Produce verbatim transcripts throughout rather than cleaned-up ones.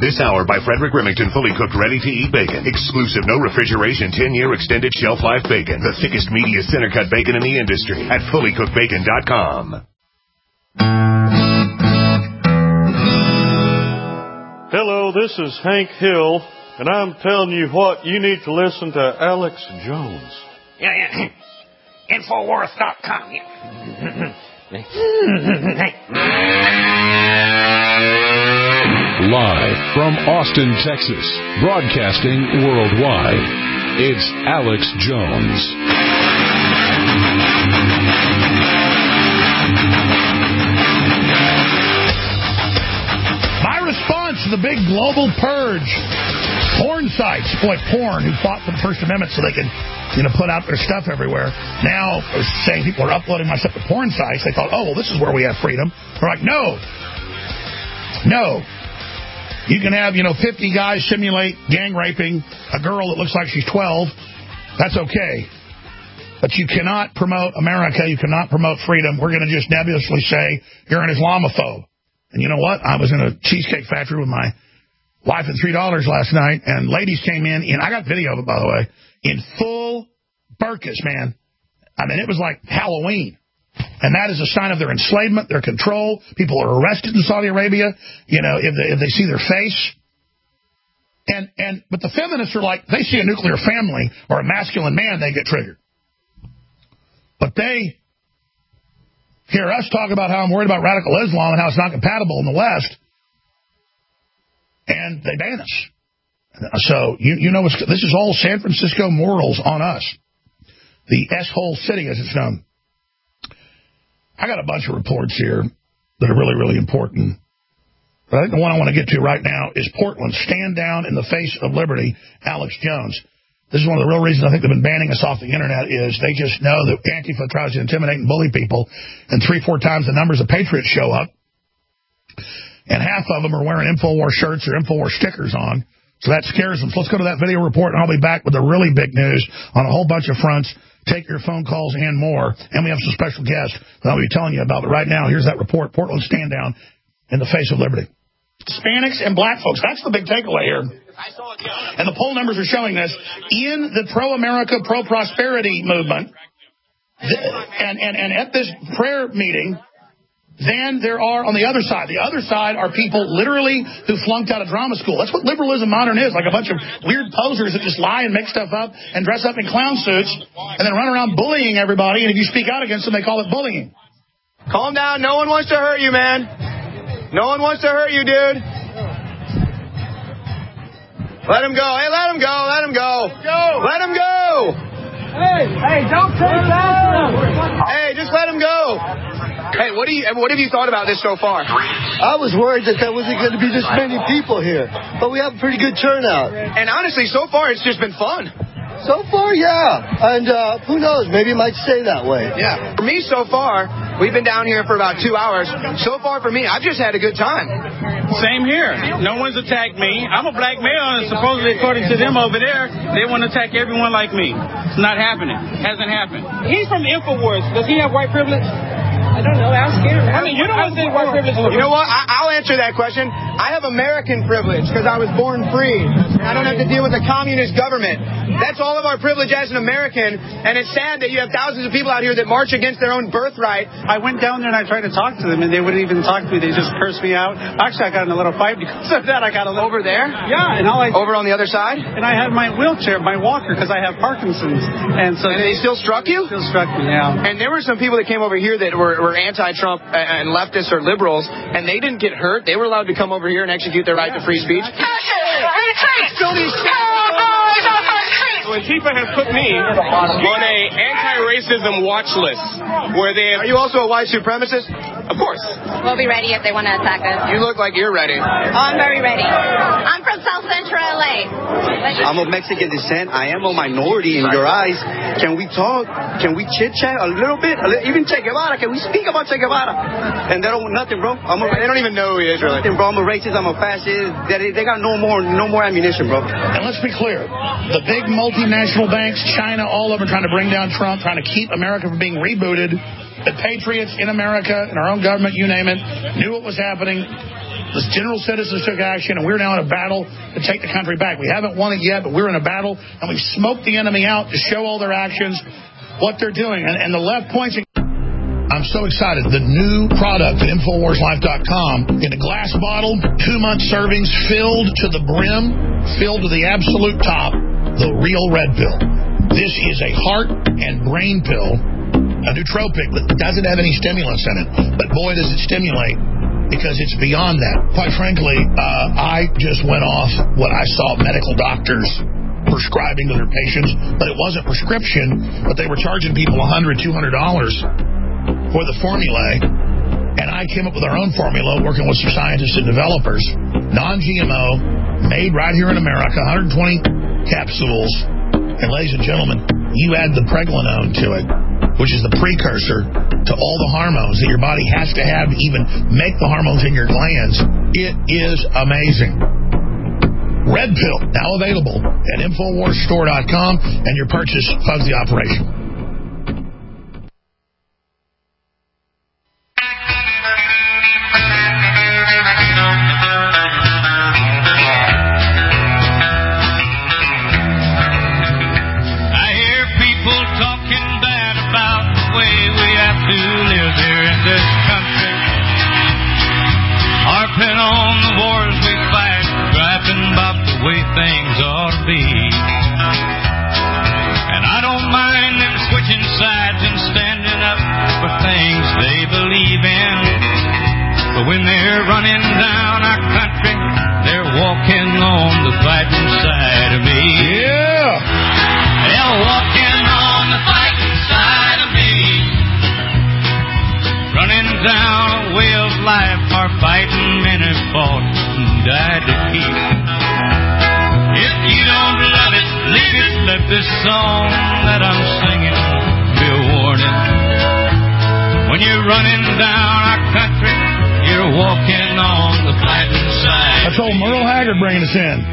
This hour by Frederick Remington, fully cooked, ready-to-eat bacon. Exclusive, no refrigeration, ten-year extended shelf life bacon. The thickest, meatiest, center-cut bacon in the industry at fully cooked bacon dot com. Hello, this is Hank Hill, and I'm telling you what, you need to listen to Alex Jones. Yeah, yeah. Infowars dot com. Live from Austin, Texas, broadcasting worldwide, it's Alex Jones. My response to the big global purge. Porn sites, boy, porn, who fought for the First Amendment so they could, you know, put out their stuff everywhere. Now, are saying people are uploading my stuff to porn sites. They thought, oh, well, this is where we have freedom. They're like, no. No. You can have, you know, fifty guys simulate gang raping a girl that looks like she's twelve. That's okay. But you cannot promote America. You cannot promote freedom. We're going to just nebulously say you're an Islamophobe. And you know what? I was in a Cheesecake Factory with my wife and three dollars last night, and ladies came in, and I got video of it, by the way, in full burqas, man. I mean, it was like Halloween. And that is a sign of their enslavement, their control. People are arrested in Saudi Arabia, you know, if they, if they see their face. And and but the feminists are like, they see a nuclear family or a masculine man, they get triggered. But they hear us talk about how I'm worried about radical Islam and how it's not compatible in the West, and they ban us. So, you, you know, what's, this is all San Francisco morals on us. The S-hole city, as it's known. I got a bunch of reports here that are really, really important. But I think the one I want to get to right now is Portland. Stand down in the face of liberty, Alex Jones. This is one of the real reasons I think they've been banning us off the Internet is they just know that Antifa tries to intimidate and bully people, and three, four times the numbers of patriots show up, and half of them are wearing InfoWars shirts or InfoWars stickers on, so that scares them. So let's go to that video report, and I'll be back with the really big news on a whole bunch of fronts. Take your phone calls and more, and we have some special guests that I'll be telling you about. But right now, here's that report, Portland stand down in the face of liberty. Hispanics and black folks, that's the big takeaway here. And the poll numbers are showing this. In the pro-America, pro-prosperity movement, the, and, and, and at this prayer meeting, then there are on the other side. The other side are people literally who flunked out of drama school. That's what liberalism modern is, like a bunch of weird posers that just lie and make stuff up and dress up in clown suits and then run around bullying everybody. And if you speak out against them, they call it bullying. Calm down. No one wants to hurt you, man. No one wants to hurt you, dude. Let him go. Hey, let him go. Let him go. Let him go. Hey, hey, don't take that. Hey, just let him go. Hey, what do you? What have you thought about this so far? I was worried that there wasn't going to be this many people here, but we have a pretty good turnout. And honestly, so far it's just been fun. So far, yeah. And uh, who knows? Maybe it might stay that way. Yeah. For me, so far, we've been down here for about two hours. So far, for me, I've just had a good time. Same here. No one's attacked me. I'm a black male, and supposedly, according to them over there, they want to attack everyone like me. It's not happening. Hasn't happened. He's from InfoWars. Does he have white privilege? I don't know. Ask him. I mean, you know what white privilege is. You know what? I- I'll answer that question. I have American privilege because I was born free. And I don't have to deal with a communist government. That's all of our privilege as an American. And it's sad that you have thousands of people out here that march against their own birthright. I went down there and I tried to talk to them, and they wouldn't even talk to me. They just cursed me out. Actually, I got in a little fight because of that. I got a little... Over there? Yeah. And all I... Over on the other side? And I had my wheelchair, my walker, because I have Parkinson's. And so... And they still struck you? Still struck me, yeah. And there were some people that came over here that were, were anti-Trump and leftists or liberals, and they didn't get hurt. They were allowed to come over here and execute their right to free speech. Antifa has put me on a anti-racism watch list. Where they Are you also a white supremacist? Of course. We'll be ready if they want to attack us. You look like you're ready. Oh, I'm very ready. I'm from South Central L A. I'm of Mexican descent. I am a minority in your eyes. Can we talk? Can we chit-chat a little bit? A little, even Che Guevara. Can we speak about Che Guevara? And they don't nothing, bro. I'm a, they don't even know who he is, really. Nothing, bro. I'm a racist. I'm a fascist. They, they got no more, no more ammunition, bro. And let's be clear. The big multinational banks, China, all of them are trying to bring down Trump, trying to keep America from being rebooted. The patriots in America, in our own government, you name it, knew what was happening. The general citizens took action, and we're now in a battle to take the country back. We haven't won it yet, but we're in a battle, and we've smoked the enemy out to show all their actions, what they're doing. And, and the left points... I'm so excited. The new product at Infowars Life dot com in a glass bottle, two-month servings filled to the brim, filled to the absolute top, the real red pill. This is a heart and brain pill, a nootropic that doesn't have any stimulants in it. But boy, does it stimulate, because it's beyond that. Quite frankly, uh, I just went off what I saw medical doctors prescribing to their patients, but it wasn't prescription, but they were charging people one hundred dollars, two hundred dollars for the formulae, and I came up with our own formula working with some scientists and developers, non-G M O, made right here in America, one hundred twenty capsules, and ladies and gentlemen, you add the pregnenolone to it, which is the precursor to all the hormones that your body has to have to even make the hormones in your glands. It is amazing. Red Pill, now available at Infowars Store dot com, and your purchase funds the operation. Bringing us in.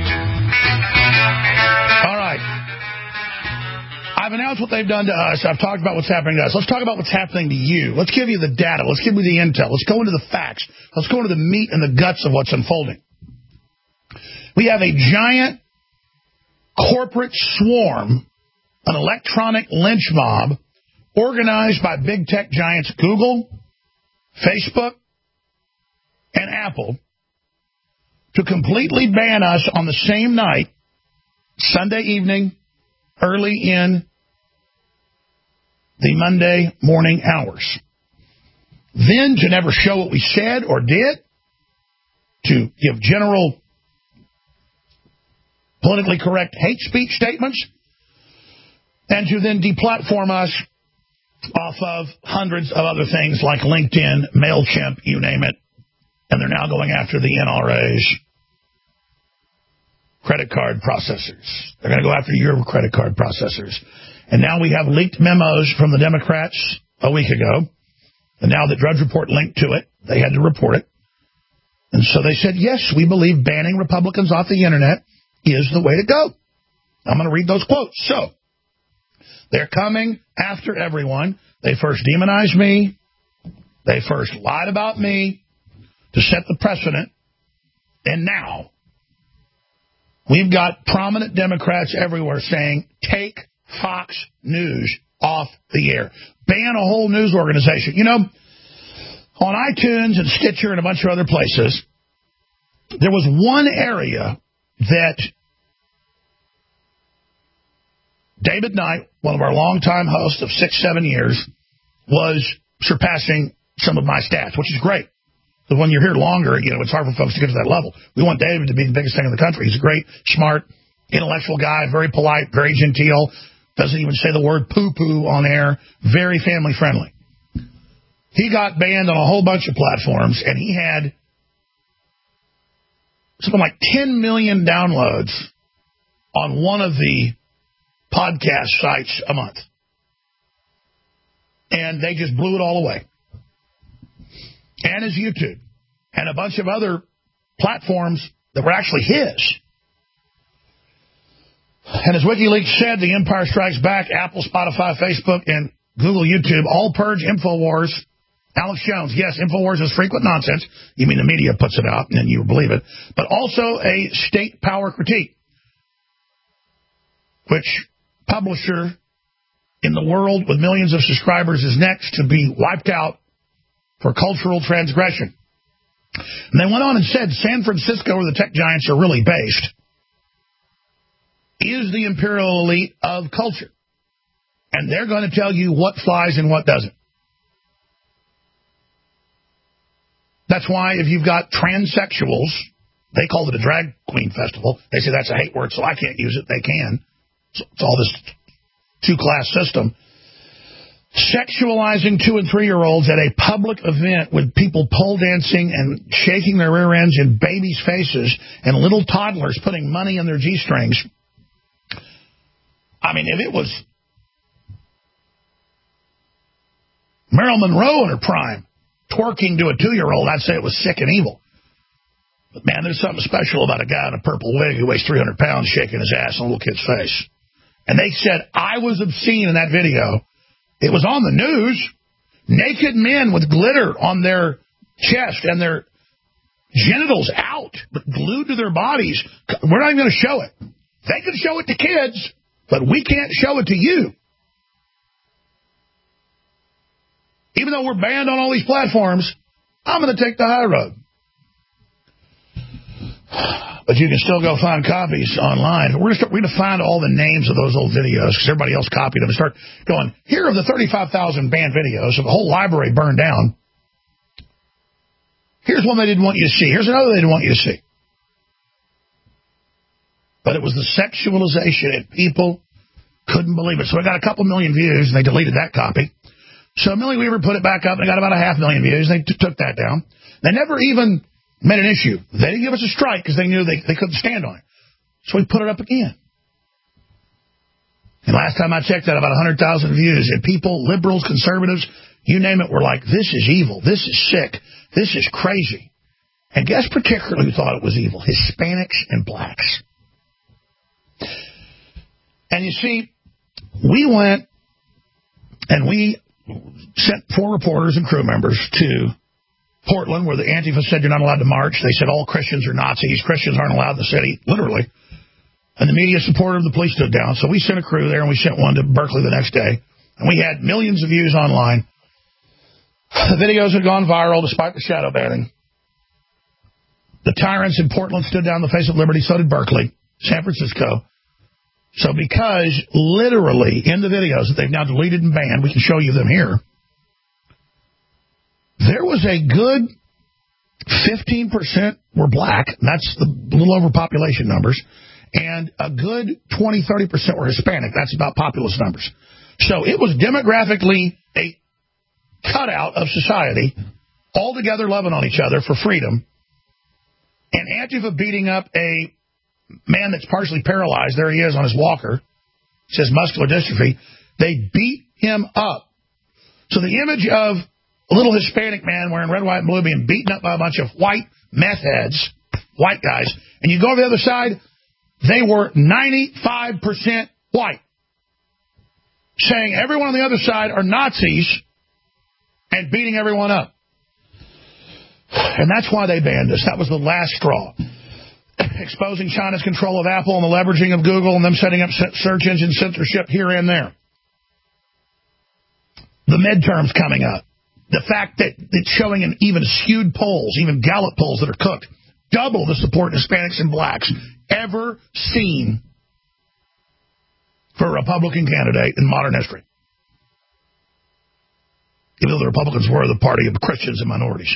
All right. I've announced what they've done to us. I've talked about what's happening to us. Let's talk about what's happening to you. Let's give you the data. Let's give you the intel. Let's go into the facts. Let's go into the meat and the guts of what's unfolding. We have a giant corporate swarm, an electronic lynch mob, organized by big tech giants Google, Facebook, and Apple, to completely ban us on the same night, Sunday evening, early in the Monday morning hours. Then to never show what we said or did, to give general politically correct hate speech statements, and to then deplatform us off of hundreds of other things like LinkedIn, MailChimp, you name it. And they're now going after the N R A's credit card processors. They're going to go after your credit card processors. And now we have leaked memos from the Democrats a week ago. And now the Drudge Report linked to it. They had to report it. And so they said, yes, we believe banning Republicans off the Internet is the way to go. I'm going to read those quotes. So, they're coming after everyone. They first demonized me. They first lied about me to set the precedent. And now, we've got prominent Democrats everywhere saying, take Fox News off the air. Ban a whole news organization. You know, on iTunes and Stitcher and a bunch of other places, there was one area that David Knight, one of our longtime hosts of six, seven years, was surpassing some of my stats, which is great. Because when you're here longer, you know, it's hard for folks to get to that level. We want David to be the biggest thing in the country. He's a great, smart, intellectual guy, very polite, very genteel, doesn't even say the word poo-poo on air, very family-friendly. He got banned on a whole bunch of platforms, and he had something like ten million downloads on one of the podcast sites a month. And they just blew it all away. And his YouTube. And a bunch of other platforms that were actually his. And as WikiLeaks said, the Empire Strikes Back, Apple, Spotify, Facebook, and Google YouTube all purge InfoWars Alex Jones, yes, InfoWars is frequent nonsense. You mean the media puts it out and you believe it. But also a state power critique. Which publisher in the world with millions of subscribers is next to be wiped out for cultural transgression. And they went on and said San Francisco, where the tech giants are really based, is the imperial elite of culture. And they're going to tell you what flies and what doesn't. That's why if you've got transsexuals, they call it a drag queen festival. They say that's a hate word, so I can't use it. They can. So it's all this two-class system. Sexualizing two- and three-year-olds at a public event with people pole dancing and shaking their rear ends in babies' faces and little toddlers putting money in their G-strings. I mean, if it was Marilyn Monroe in her prime twerking to a two-year-old, I'd say it was sick and evil. But, man, there's something special about a guy in a purple wig who weighs three hundred pounds shaking his ass in a little kid's face. And they said I was obscene in that video. It was on the news. Naked men with glitter on their chest and their genitals out, but glued to their bodies. We're not even going to show it. They can show it to kids, but we can't show it to you. Even though we're banned on all these platforms, I'm going to take the high road. But you can still go find copies online. We're going to find all the names of those old videos because everybody else copied them and start going, here are the thirty-five thousand banned videos of the whole library burned down. Here's one they didn't want you to see. Here's another they didn't want you to see. But it was the sexualization, and people couldn't believe it. So it got a couple million views, and they deleted that copy. So Millie Weaver put it back up, and it got about a half million views, and they t- took that down. They never even made an issue. They didn't give us a strike because they knew they, they couldn't stand on it. So we put it up again. And last time I checked that, about one hundred thousand views. And people, liberals, conservatives, you name it, were like, this is evil. This is sick. This is crazy. And guess particularly who thought it was evil? Hispanics and blacks. And you see, we went and we sent four reporters and crew members to Portland, where the Antifa said you're not allowed to march. They said all Christians are Nazis. Christians aren't allowed in the city, literally. And the media supporter of the police stood down. So we sent a crew there, and we sent one to Berkeley the next day. And we had millions of views online. The videos had gone viral despite the shadow banning. The tyrants in Portland stood down the face of liberty. So did Berkeley, San Francisco. So because literally in the videos that they've now deleted and banned, we can show you them here, there was a good fifteen percent were black. That's the little over population numbers. And a good twenty, thirty percent were Hispanic. That's about populace numbers. So it was demographically a cutout of society, all together loving on each other for freedom. And Antifa beating up a man that's partially paralyzed. There he is on his walker. It says muscular dystrophy. They beat him up. So the image of a little Hispanic man wearing red, white, and blue being beaten up by a bunch of white meth heads, white guys, and you go to the other side, they were ninety-five percent white, saying everyone on the other side are Nazis and beating everyone up. And that's why they banned us. That was the last straw. Exposing China's control of Apple and the leveraging of Google and them setting up search engine censorship here and there. The midterms coming up. The fact that it's showing in even skewed polls, even Gallup polls that are cooked, double the support Hispanics and blacks ever seen for a Republican candidate in modern history. Even though the Republicans were the party of Christians and minorities.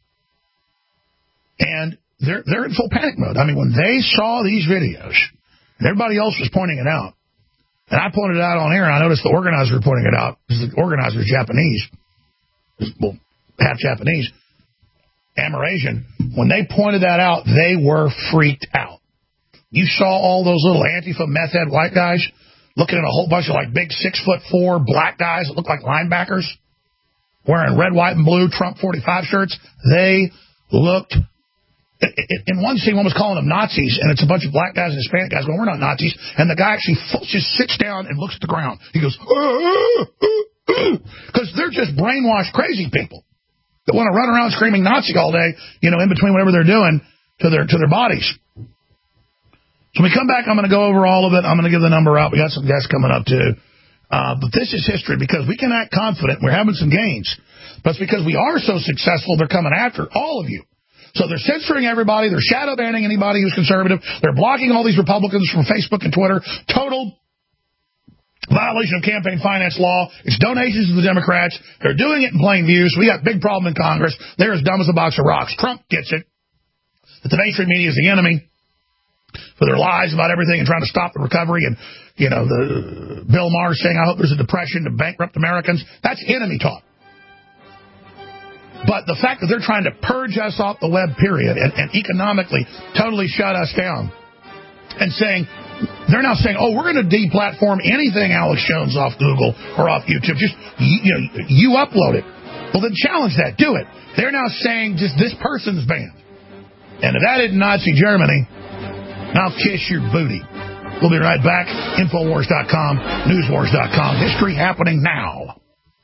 And they're, they're in full panic mode. I mean, when they saw these videos, and everybody else was pointing it out, and I pointed it out on air, and I noticed the organizer pointing it out, because the organizer is Japanese, well, half Japanese, Amerasian. When they pointed that out, they were freaked out. You saw all those little Antifa meth head white guys looking at a whole bunch of like big six foot four black guys that look like linebackers wearing red, white, and blue Trump forty-five shirts. They looked. In one scene, one was calling them Nazis, and it's a bunch of black guys and Hispanic guys going, we're not Nazis. And the guy actually just sits down and looks at the ground. He goes, because they're just brainwashed crazy people. that want to run around screaming Nazi all day, you know, in between whatever they're doing to their to their bodies. So when we come back, I'm going to go over all of it. I'm going to give the number out. We got some guests coming up, too. Uh, but this is history because we can act confident. We're having some gains. But it's because we are so successful, they're coming after all of you. So they're censoring everybody. They're shadow banning anybody who's conservative. They're blocking all these Republicans from Facebook and Twitter. Total violation of campaign finance law. It's donations to the Democrats. They're doing it in plain view. So we got a big problem in Congress. They're as dumb as a box of rocks. Trump gets it. That the mainstream media is the enemy for their lies about everything and trying to stop the recovery. And, you know, the Bill Maher saying, I hope there's a depression to bankrupt Americans. That's enemy talk. But the fact that they're trying to purge us off the web, period, and, and economically totally shut us down, and saying, they're now saying, oh, we're going to deplatform anything Alex Jones off Google or off YouTube. Just, you know, you upload it. Well, then challenge that. Do it. They're now saying just this person's banned. And if that isn't Nazi Germany, I'll kiss your booty. We'll be right back. Infowars dot com, Newswars dot com. History happening now.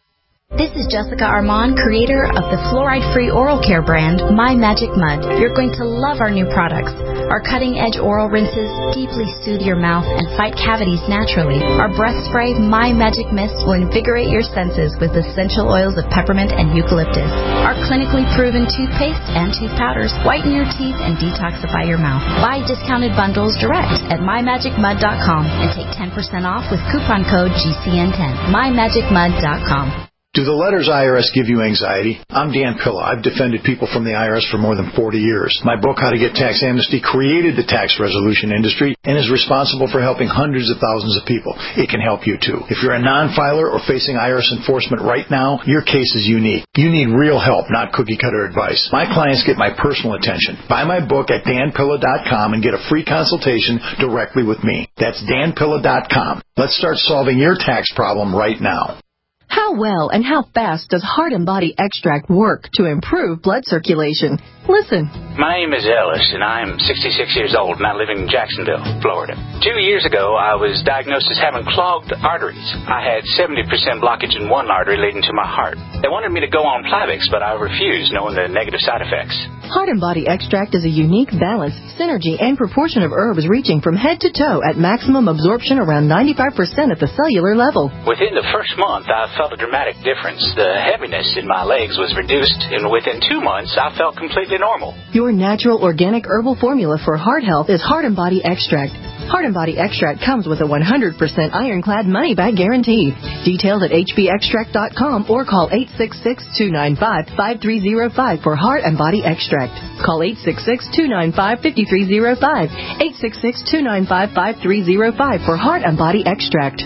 This is Jessica Armand, creator of the fluoride-free oral care brand, My Magic Mud. You're going to love our new products. Our cutting-edge oral rinses deeply soothe your mouth and fight cavities naturally. Our breath spray, My Magic Mist, will invigorate your senses with essential oils of peppermint and eucalyptus. Our clinically proven toothpaste and tooth powders whiten your teeth and detoxify your mouth. Buy discounted bundles direct at my magic mud dot com and take ten percent off with coupon code G C N ten. my magic mud dot com. Do the letters I R S give you anxiety? I'm Dan Pilla. I've defended people from the I R S for more than forty years. My book, How to Get Tax Amnesty, created the tax resolution industry and is responsible for helping hundreds of thousands of people. It can help you, too. If you're a non-filer or facing I R S enforcement right now, your case is unique. You need real help, not cookie-cutter advice. My clients get my personal attention. Buy my book at dan pilla dot com and get a free consultation directly with me. That's dan pilla dot com. Let's start solving your tax problem right now. How well and how fast does Heart and Body Extract work to improve blood circulation? Listen. My name is Ellis, and I'm sixty-six years old, and I live in Jacksonville, Florida. Two years ago, I was diagnosed as having clogged arteries. I had seventy percent blockage in one artery leading to my heart. They wanted me to go on Plavix, but I refused, knowing the negative side effects. Heart and Body Extract is a unique balance, synergy, and proportion of herbs reaching from head to toe at maximum absorption around ninety-five percent at the cellular level. Within the first month, I felt a dramatic difference. The heaviness in my legs was reduced, and within two months, I felt completely normal. Your natural organic herbal formula for heart health is Heart and Body Extract. Heart and Body Extract comes with a one hundred percent ironclad money-back guarantee. Details at h b extract dot com or call eight six six, two nine five, five three zero five for Heart and Body Extract. Call eight six six, two nine five, five three zero five, eight six six, two nine five, five three zero five for Heart and Body Extract.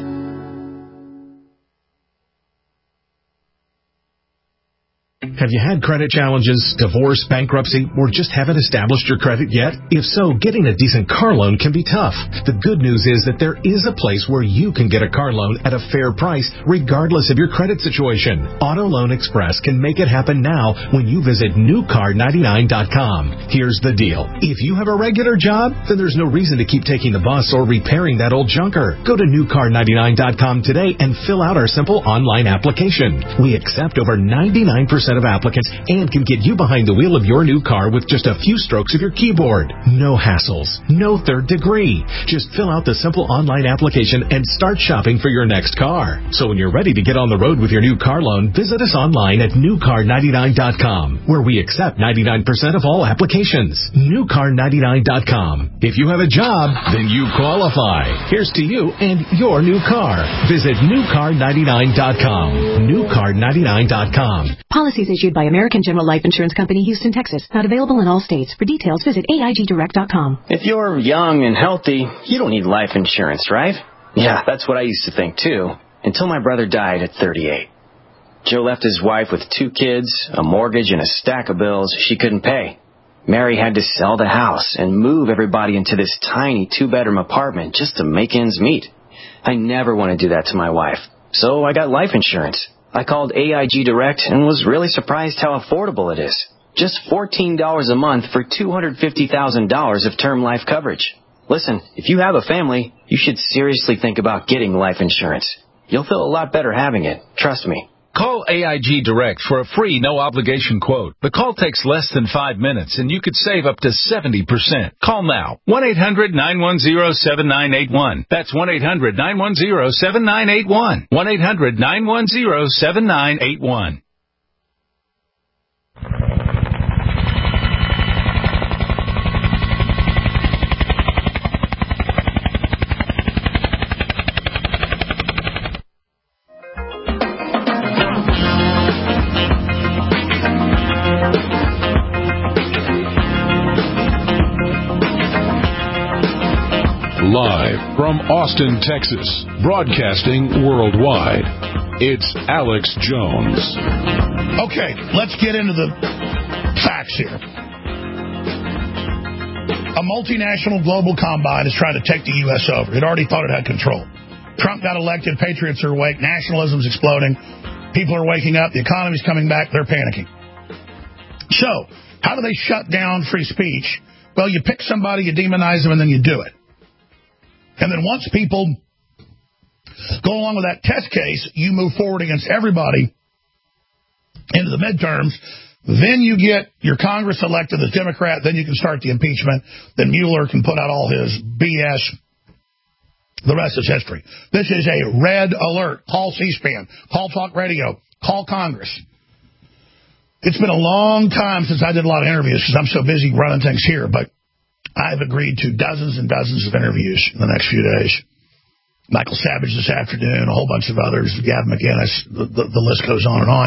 Have you had credit challenges, divorce, bankruptcy, or just haven't established your credit yet? If so, getting a decent car loan can be tough. The good news is that there is a place where you can get a car loan at a fair price, regardless of your credit situation. Auto Loan Express can make it happen now when you visit new car ninety-nine dot com. Here's the deal. If you have a regular job, then there's no reason to keep taking the bus or repairing that old junker. Go to new car ninety-nine dot com today and fill out our simple online application. We accept over ninety-nine percent of applicants and can get you behind the wheel of your new car with just a few strokes of your keyboard. No hassles, no third degree. Just fill out the simple online application and start shopping for your next car. So when you're ready to get on the road with your new car loan, visit us online at new car ninety-nine dot com, where we accept ninety-nine percent of all applications. new car ninety-nine dot com. If you have a job, then you qualify. Here's to you and your new car. Visit new car ninety-nine dot com. new car ninety-nine dot com. Policies issued by American General Life Insurance Company, Houston, Texas. Not available in all states. For details, visit A I G direct dot com. If you're young and healthy, you don't need life insurance, right? Yeah, that's what I used to think, too, until my brother died at thirty-eight. Joe left his wife with two kids, a mortgage, and a stack of bills she couldn't pay. Mary had to sell the house and move everybody into this tiny two-bedroom apartment just to make ends meet. I never want to do that to my wife, so I got life insurance. I called A I G Direct and was really surprised how affordable it is. Just fourteen dollars a month for two hundred fifty thousand dollars of term life coverage. Listen, if you have a family, you should seriously think about getting life insurance. You'll feel a lot better having it. Trust me. Call A I G Direct for a free, no-obligation quote. The call takes less than five minutes, and you could save up to seventy percent. Call now. one eight hundred nine one zero seven nine eight one. That's one eight hundred nine one zero seven nine eight one. one eight hundred nine one zero seven nine eight one. Live from Austin, Texas, broadcasting worldwide, it's Alex Jones. Okay, let's get into the facts here. A multinational global combine is trying to take the U S over. It already thought it had control. Trump got elected, patriots are awake, nationalism's exploding, people are waking up, the economy's coming back, they're panicking. So, how do they shut down free speech? Well, you pick somebody, you demonize them, and then you do it. And then once people go along with that test case, you move forward against everybody into the midterms. Then you get your Congress elected as Democrat. Then you can start the impeachment. Then Mueller can put out all his B S. The rest is history. This is a red alert. Call C-SPAN. Call Talk Radio. Call Congress. It's been a long time since I did a lot of interviews because I'm so busy running things here, but I've agreed to dozens and dozens of interviews in the next few days. Michael Savage this afternoon, a whole bunch of others, Gavin McInnes, the, the, the list goes on and on.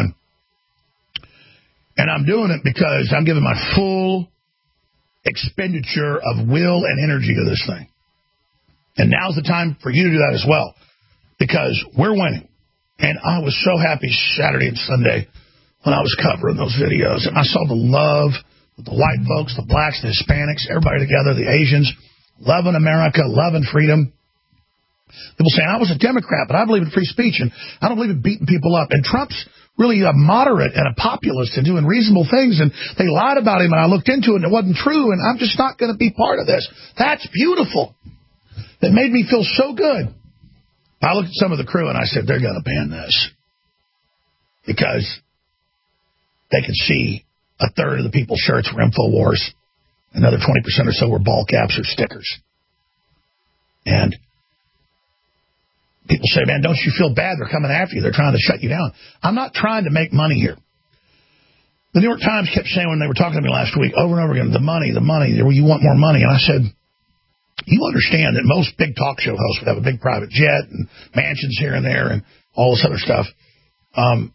And I'm doing it because I'm giving my full expenditure of will and energy to this thing. And now's the time for you to do that as well, because we're winning. And I was so happy Saturday and Sunday when I was covering those videos. And I saw the love, the white folks, the blacks, the Hispanics, everybody together, the Asians, loving America, loving freedom. People saying, I was a Democrat, but I believe in free speech, and I don't believe in beating people up. And Trump's really a moderate and a populist and doing reasonable things, and they lied about him, and I looked into it, and it wasn't true, and I'm just not going to be part of this. That's beautiful. That made me feel so good. I looked at some of the crew, and I said, they're going to ban this. Because they could see a third of the people's shirts were InfoWars. Another twenty percent or so were ball caps or stickers. And people say, man, don't you feel bad? They're coming after you. They're trying to shut you down. I'm not trying to make money here. The New York Times kept saying when they were talking to me last week, over and over again, the money, the money, you want more money. And I said, you understand that most big talk show hosts would have a big private jet and mansions here and there and all this other stuff. Um,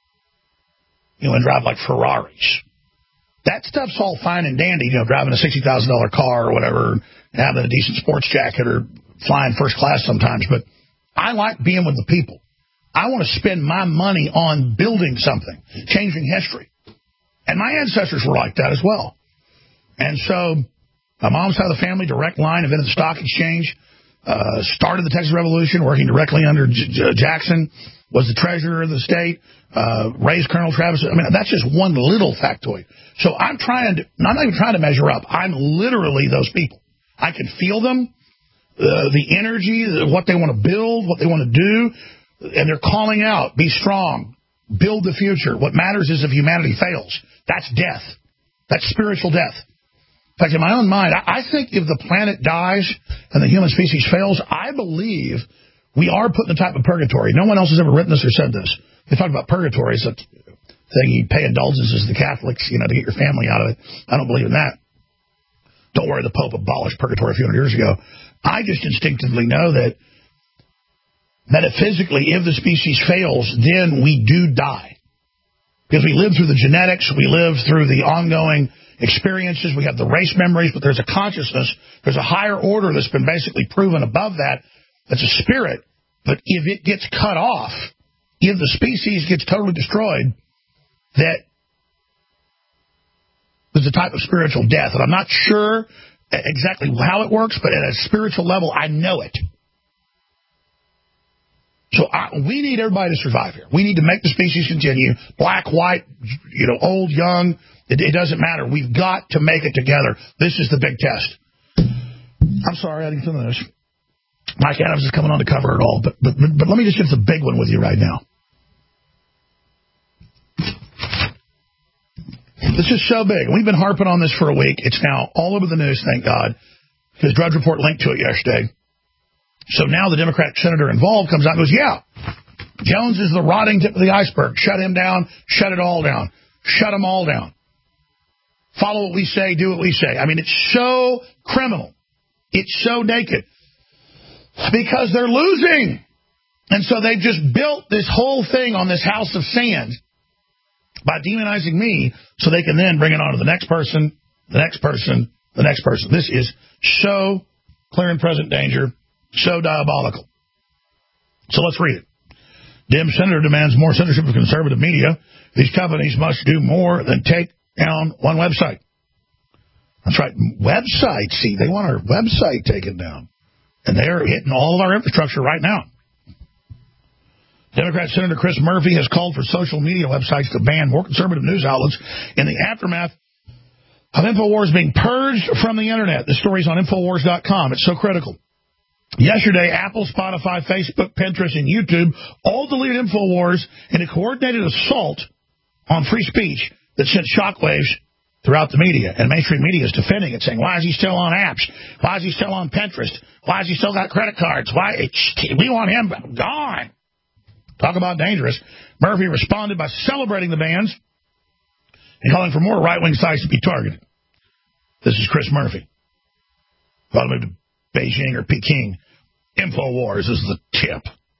you know, and drive like Ferraris. That stuff's all fine and dandy, you know, driving a sixty thousand dollars car or whatever, and having a decent sports jacket or flying first class sometimes. But I like being with the people. I want to spend my money on building something, changing history. And my ancestors were like that as well. And so my mom's side of the family, direct line, invented the stock exchange, uh, started the Texas Revolution, working directly under J- J- Jackson, was the treasurer of the state, uh, raised Colonel Travis. I mean, that's just one little factoid. So I'm trying to, I'm not even trying to measure up. I'm literally those people. I can feel them, uh, the energy, what they want to build, what they want to do, and they're calling out, be strong, build the future. What matters is if humanity fails. That's death. That's spiritual death. In fact, in my own mind, I, I think if the planet dies and the human species fails, I believe we are put in the type of purgatory. No one else has ever written this or said this. They talk about purgatory. It's a thing you pay indulgences to the Catholics, you know, to get your family out of it. I don't believe in that. Don't worry, the Pope abolished purgatory a few hundred years ago. I just instinctively know that metaphysically, if the species fails, then we do die. Because we live through the genetics, we live through the ongoing experiences, we have the race memories, but there's a consciousness, there's a higher order that's been basically proven above that. That's a spirit, but if it gets cut off, if the species gets totally destroyed, that there's a type of spiritual death. And I'm not sure exactly how it works, but at a spiritual level, I know it. So I, we need everybody to survive here. We need to make the species continue. Black, white, you know, old, young, it, it doesn't matter. We've got to make it together. This is the big test. I'm sorry, I didn't finish. Mike Adams is coming on to cover it all, but, but but let me just get the big one with you right now. This is so big. We've been harping on this for a week. It's now all over the news, thank God, because Drudge Report linked to it yesterday. So now the Democrat senator involved comes out and goes, yeah, Jones is the rotting tip of the iceberg. Shut him down. Shut it all down. Shut them all down. Follow what we say. Do what we say. I mean, it's so criminal. It's so naked. Because they're losing. And so they've just built this whole thing on this house of sand by demonizing me so they can then bring it on to the next person, the next person, the next person. This is so clear and present danger, so diabolical. So let's read it. Dem senator demands more censorship of conservative media. These companies must do more than take down one website. That's right, website. See, they want our website taken down. And they're hitting all of our infrastructure right now. Democrat Senator Chris Murphy has called for social media websites to ban more conservative news outlets in the aftermath of InfoWars being purged from the Internet. The story's on Infowars dot com. It's so critical. Yesterday, Apple, Spotify, Facebook, Pinterest, and YouTube all deleted InfoWars in a coordinated assault on free speech that sent shockwaves throughout the media. And mainstream media is defending it, saying, why is he still on apps? Why is he still on Pinterest? Why has he still got credit cards? Why? We want him gone. Talk about dangerous. Murphy responded by celebrating the bans and calling for more right-wing sites to be targeted. This is Chris Murphy. Thought moved to Beijing or Peking. InfoWars is the tip.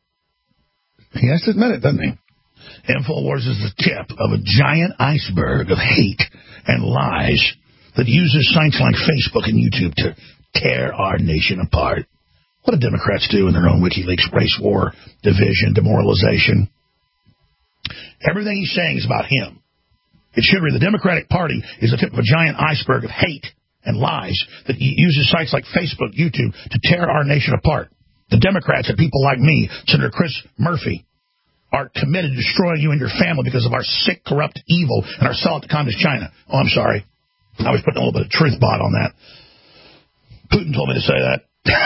He has to admit it, doesn't he? InfoWars is the tip of a giant iceberg of hate and lies that uses sites like Facebook and YouTube to tear our nation apart. What do Democrats do in their own WikiLeaks race war, division, demoralization? Everything he's saying is about him. It should read, the Democratic Party is the tip of a giant iceberg of hate and lies that uses sites like Facebook, YouTube to tear our nation apart. The Democrats and people like me, Senator Chris Murphy, are committed to destroying you and your family because of our sick, corrupt evil and our sell it to communist China. Oh, I'm sorry. I was putting a little bit of truth bot on that. Putin told me to say that.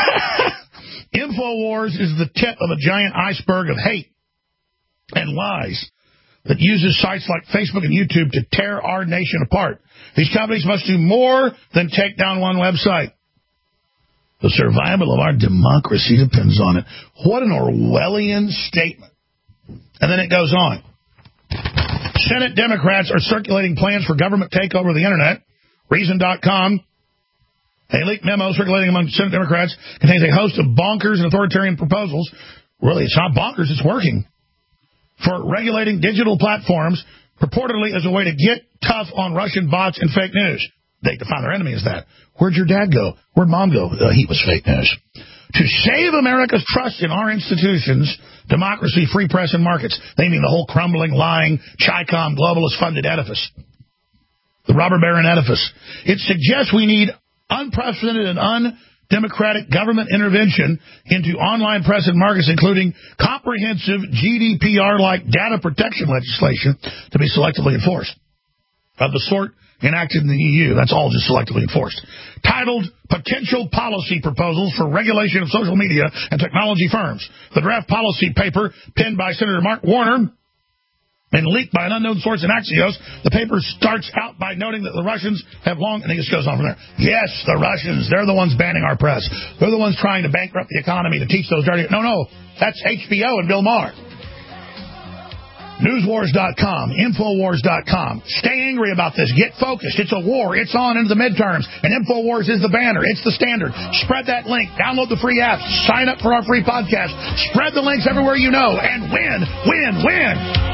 InfoWars is the tip of a giant iceberg of hate and lies that uses sites like Facebook and YouTube to tear our nation apart. These companies must do more than take down one website. The survival of our democracy depends on it. What an Orwellian statement. And then it goes on. Senate Democrats are circulating plans for government takeover of the Internet. Reason dot com. A leaked memo circulating among Senate Democrats contains a host of bonkers and authoritarian proposals. Really, it's not bonkers, it's working. For regulating digital platforms, purportedly as a way to get tough on Russian bots and fake news. They define their enemy as that. Where'd your dad go? Where'd mom go? Uh, he was fake news. To save America's trust in our institutions, democracy, free press, and markets. They mean the whole crumbling, lying, Chi-Com, globalist-funded edifice. The robber baron edifice. It suggests we need unprecedented and undemocratic government intervention into online press and markets, including comprehensive G D P R-like data protection legislation to be selectively enforced. Of the sort enacted in the E U, that's all just selectively enforced. Titled Potential Policy Proposals for Regulation of Social Media and Technology Firms. The draft policy paper, penned by Senator Mark Warner and leaked by an unknown source in Axios, the paper starts out by noting that the Russians have long, and it just goes on from there. Yes, the Russians, they're the ones banning our press. They're the ones trying to bankrupt the economy to teach those dirty... No, no, that's H B O and Bill Maher. Newswars dot com, Infowars dot com. Stay angry about this. Get focused. It's a war. It's on into the midterms. And Infowars is the banner. It's the standard. Spread that link. Download the free apps. Sign up for our free podcast. Spread the links everywhere you know. And win, win, win.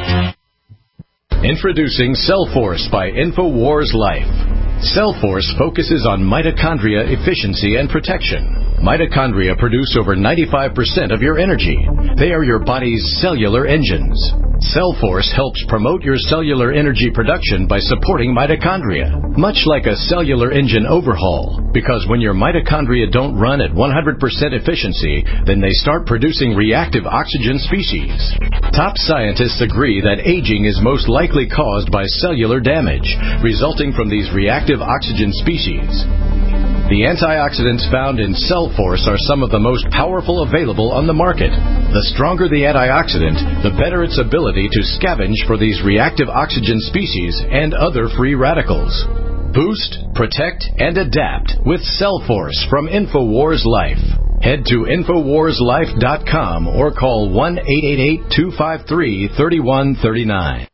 Introducing Cellforce by Infowars Life. Cellforce focuses on mitochondria efficiency and protection. Mitochondria produce over ninety-five percent of your energy. They are your body's cellular engines. Cellforce helps promote your cellular energy production by supporting mitochondria, much like a cellular engine overhaul, because when your mitochondria don't run at one hundred percent efficiency, then they start producing reactive oxygen species. Top scientists agree that aging is most likely caused by cellular damage, resulting from these reactive oxygen species. The antioxidants found in Cellforce are some of the most powerful available on the market. The stronger the antioxidant, the better its ability to scavenge for these reactive oxygen species and other free radicals. Boost, protect, and adapt with Cellforce from InfoWars Life. Head to Infowars Life dot com or call one eight eight eight, two five three, three one three nine.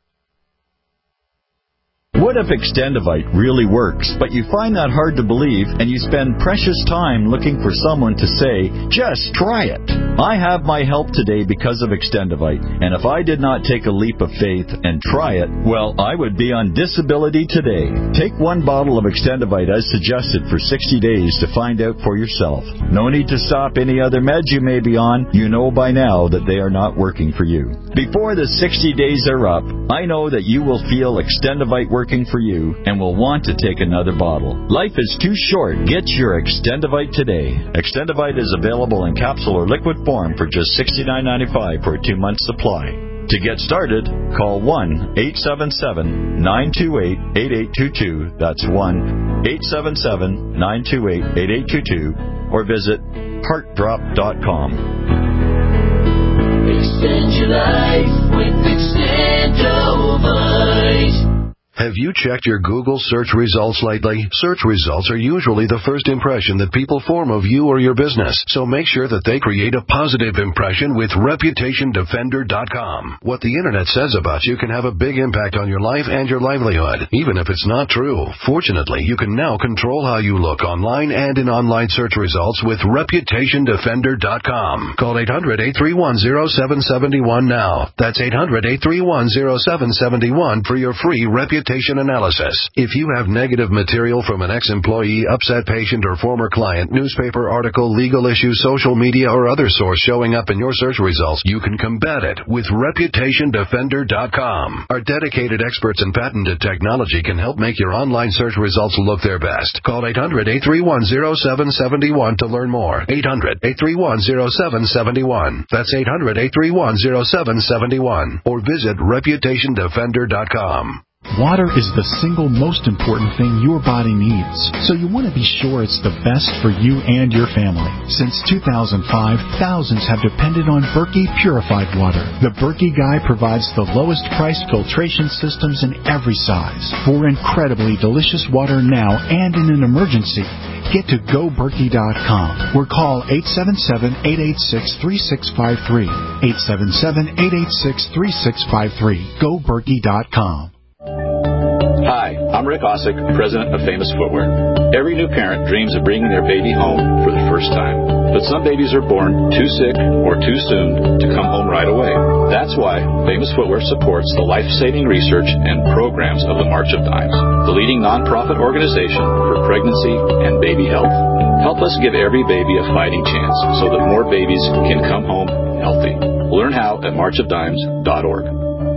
What if Extendivite really works, but you find that hard to believe and you spend precious time looking for someone to say, just try it? I have my help today because of Extendivite, and if I did not take a leap of faith and try it, well, I would be on disability today. Take one bottle of Extendivite as suggested for sixty days to find out for yourself. No need to stop any other meds you may be on. You know by now that they are not working for you. Before the sixty days are up, I know that you will feel Extendivite working for you and will want to take another bottle. Life is too short. Get your Extendivite today. Extendivite is available in capsule or liquid form for just sixty-nine ninety-five for a two-month supply. To get started, call one eight seven seven, nine two eight, eight eight two two. That's one eight seven seven, nine two eight, eight eight two two. Or visit heart drop dot com. Extend your life with Extendivite. Have you checked your Google search results lately? Search results are usually the first impression that people form of you or your business, so make sure that they create a positive impression with reputation defender dot com. What the Internet says about you can have a big impact on your life and your livelihood, even if it's not true. Fortunately, you can now control how you look online and in online search results with reputation defender dot com. Call eight hundred, eight three one, zero seven seven one now. That's eight hundred, eight three one, zero seven seven one for your free reputation analysis. If you have negative material from an ex-employee, upset patient, or former client, newspaper article, legal issue, social media, or other source showing up in your search results, you can combat it with reputation defender dot com. Our dedicated experts in patented technology can help make your online search results look their best. Call eight hundred, eight three one, zero seven seven one to learn more. eight hundred, eight three one, zero seven seven one. That's eight hundred, eight three one, zero seven seven one. Or visit reputation defender dot com. Water is the single most important thing your body needs, so you want to be sure it's the best for you and your family. Since two thousand five, thousands have depended on Berkey Purified Water. The Berkey Guy provides the lowest priced filtration systems in every size for incredibly delicious water now and in an emergency. Get to go berkey dot com or call eight seven seven, eight eight six, three six five three. eight seven seven, eight eight six, three six five three. go berkey dot com. Hi, I'm Rick Osick, president of Famous Footwear. Every new parent dreams of bringing their baby home for the first time. But some babies are born too sick or too soon to come home right away. That's why Famous Footwear supports the life-saving research and programs of the March of Dimes, the leading nonprofit organization for pregnancy and baby health. Help us give every baby a fighting chance so that more babies can come home healthy. Learn how at march of dimes dot org.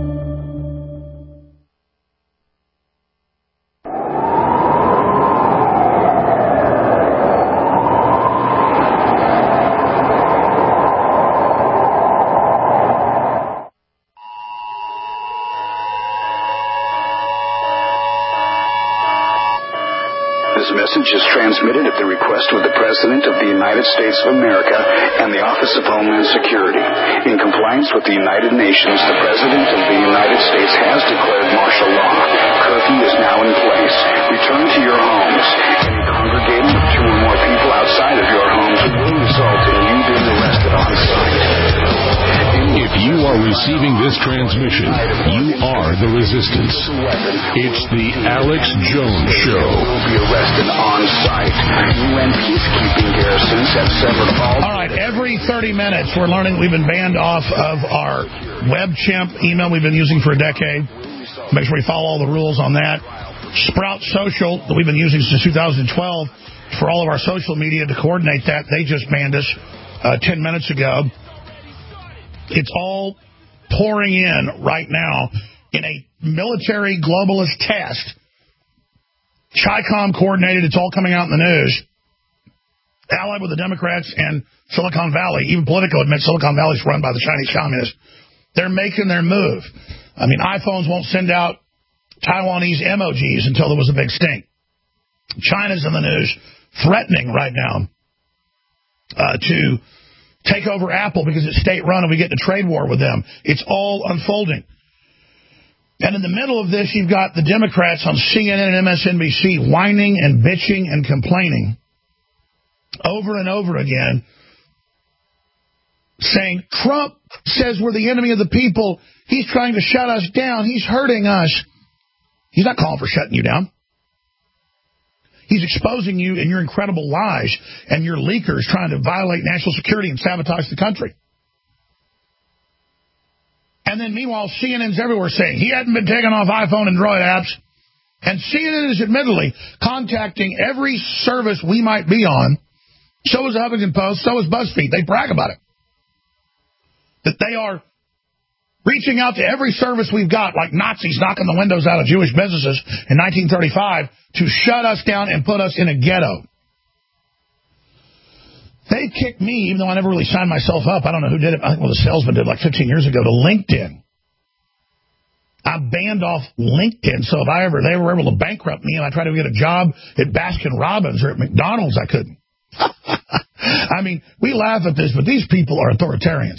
Is transmitted at the request of the President of the United States of America and the Office of Homeland Security. In compliance with the United Nations, the President of the United States has declared martial law. Curfew is now in place. Return to your homes. Any congregating of two or more people outside of your homes will result in you being arrested on site. If you are receiving this transmission, you are the resistance. It's the Alex Jones Show. Will be arrested on site. U N peacekeeping garrisons have severed all. All right, every thirty minutes we're learning we've been banned off of our WebChimp email we've been using for a decade. Make sure we follow all the rules on that. Sprout Social that we've been using since two thousand twelve for all of our social media to coordinate that. They just banned us uh, ten minutes ago. It's all pouring in right now in a military globalist test. CHICOM coordinated. It's all coming out in the news. Allied with the Democrats and Silicon Valley. Even Politico admits Silicon Valley is run by the Chinese communists. They're making their move. I mean, iPhones won't send out Taiwanese emojis until there was a big stink. China's in the news threatening right now uh, to take over Apple because it's state-run and we get in a trade war with them. It's all unfolding. And in the middle of this, you've got the Democrats on C N N and M S N B C whining and bitching and complaining over and over again, saying, Trump says we're the enemy of the people. He's trying to shut us down. He's hurting us. He's not calling for shutting you down. He's exposing you and your incredible lies and your leakers trying to violate national security and sabotage the country. And then meanwhile, C N N's everywhere saying he hadn't been taken off iPhone and Android apps. And C N N is admittedly contacting every service we might be on. So is the Huffington Post. So is BuzzFeed. They brag about it. That they are reaching out to every service we've got, like Nazis knocking the windows out of Jewish businesses in nineteen thirty-five, to shut us down and put us in a ghetto. They kicked me, even though I never really signed myself up. I don't know who did it. I think one of the salesmen did like fifteen years ago to LinkedIn. I banned off LinkedIn, so if I ever they were able to bankrupt me and I tried to get a job at Baskin Robbins or at McDonald's, I couldn't. I mean, we laugh at this, but these people are authoritarians.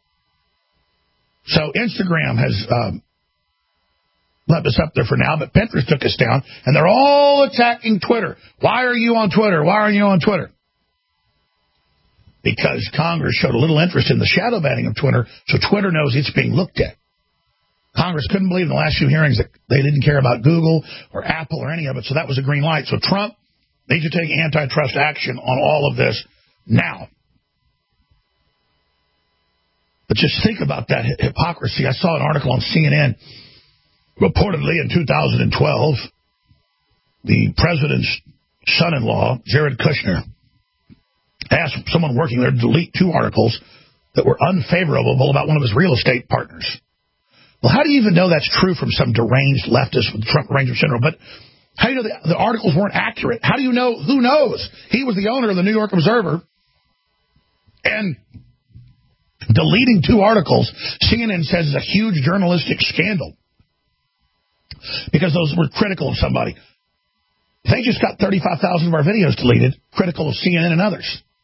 So Instagram has um, left us up there for now, but Pinterest took us down, and they're all attacking Twitter. Why are you on Twitter? Why are you on Twitter? Because Congress showed a little interest in the shadow banning of Twitter, so Twitter knows it's being looked at. Congress couldn't believe in the last few hearings that they didn't care about Google or Apple or any of it, so that was a green light. So Trump needs to take antitrust action on all of this now. But just think about that hypocrisy. I saw an article on C N N. Reportedly in two thousand twelve, the president's son-in-law, Jared Kushner, asked someone working there to delete two articles that were unfavorable about one of his real estate partners. Well, how do you even know that's true from some deranged leftist with Trump Ranger syndrome? But how do you know the, the articles weren't accurate? How do you know? Who knows? He was the owner of the New York Observer. And deleting two articles, C N N says, is a huge journalistic scandal because those were critical of somebody. They just got thirty-five thousand of our videos deleted, critical of C N N and others.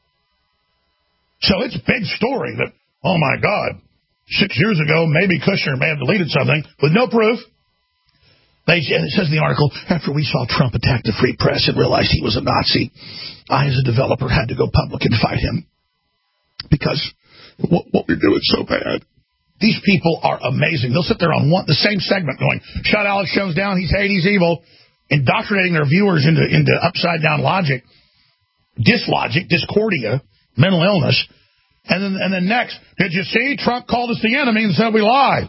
So it's a big story that, oh, my God, six years ago, maybe Kushner may have deleted something with no proof. They, it says in the article, after we saw Trump attack the free press and realized he was a Nazi, I, as a developer, had to go public and fight him because what, what we're doing is so bad. These people are amazing. They'll sit there on one the same segment going, shut Alex Jones down, he's hate, he's evil, indoctrinating their viewers into, into upside-down logic, dislogic, discordia, mental illness. And then, and then next, did you see Trump called us the enemy and said we lie?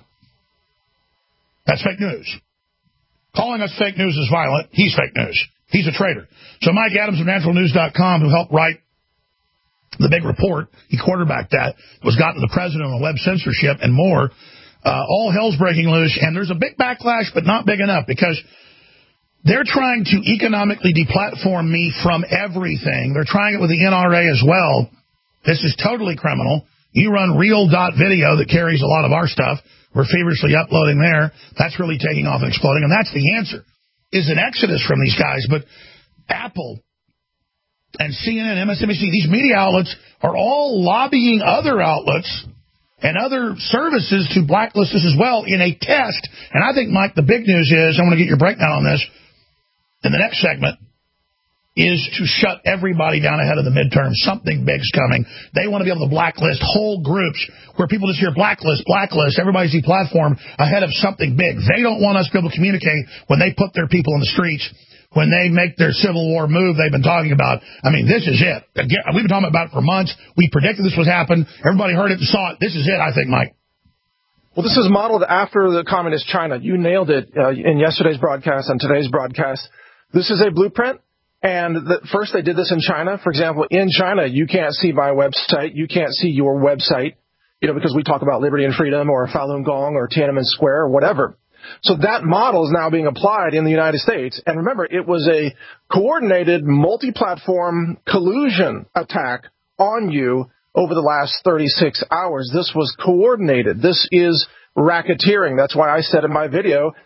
That's fake news. Calling us fake news is violent. He's fake news. He's a traitor. So Mike Adams of natural news dot com, who helped write the big report, he quarterbacked that, was gotten to the president on web censorship and more. Uh, all hell's breaking loose, and there's a big backlash, but not big enough, because they're trying to economically deplatform me from everything. They're trying it with the N R A as well. This is totally criminal. You run real dot video that carries a lot of our stuff. We're feverishly uploading there. That's really taking off and exploding, and that's the answer, is an exodus from these guys. But Apple and C N N, M S N B C, these media outlets are all lobbying other outlets and other services to blacklist us as well in a test. And I think, Mike, the big news is, I want to get your breakdown on this in the next segment, is to shut everybody down ahead of the midterm. Something big's coming. They want to be able to blacklist whole groups where people just hear blacklist, blacklist, everybody's deplatformed ahead of something big. They don't want us to be able to communicate when they put their people in the streets, when they make their Civil War move they've been talking about. I mean, this is it. Again, we've been talking about it for months. We predicted this would happen. Everybody heard it and saw it. This is it, I think, Mike. Well, this is modeled after the communist China. You nailed it uh, in yesterday's broadcast and today's broadcast. This is a blueprint. And the, first they did this in China. For example, in China, you can't see my website. You can't see your website, you know, because we talk about liberty and freedom or Falun Gong or Tiananmen Square or whatever. So that model is now being applied in the United States. And remember, it was a coordinated multi-platform collusion attack on you over the last thirty-six hours. This was coordinated. This is racketeering. That's why I said in my video,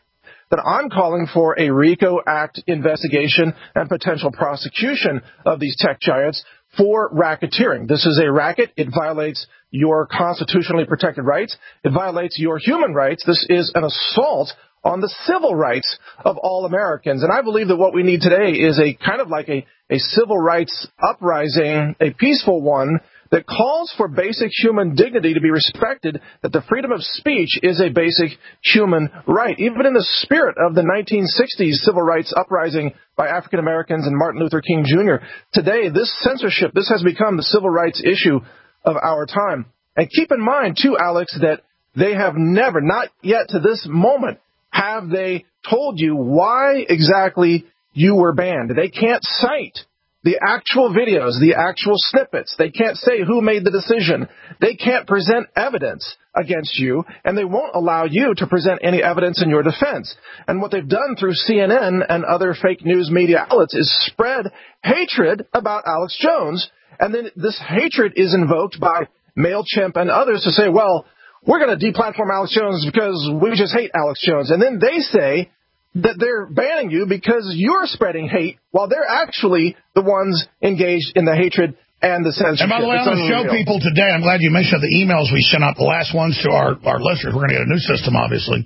that I'm calling for a RICO Act investigation and potential prosecution of these tech giants for racketeering. This is a racket. It violates your constitutionally protected rights. It violates your human rights. This is an assault on the civil rights of all Americans. And I believe that what we need today is a kind of like a, a civil rights uprising, a peaceful one, that calls for basic human dignity to be respected, that the freedom of speech is a basic human right. Even in the spirit of the nineteen sixties civil rights uprising by African Americans and Martin Luther King Junior, today this censorship, this has become the civil rights issue of our time. And keep in mind, too, Alex, that they have never, not yet to this moment, have they told you why exactly you were banned. They can't cite the actual videos, the actual snippets. They can't say who made the decision. They can't present evidence against you, and they won't allow you to present any evidence in your defense. And what they've done through C N N and other fake news media outlets is spread hatred about Alex Jones, and then this hatred is invoked by MailChimp and others to say, well, we're going to deplatform Alex Jones because we just hate Alex Jones. And then they say that they're banning you because you're spreading hate while they're actually the ones engaged in the hatred and the censorship. And by the way, I'm going to show people today, I'm glad you mentioned the emails we sent out, the last ones to our, our listeners. We're going to get a new system, obviously.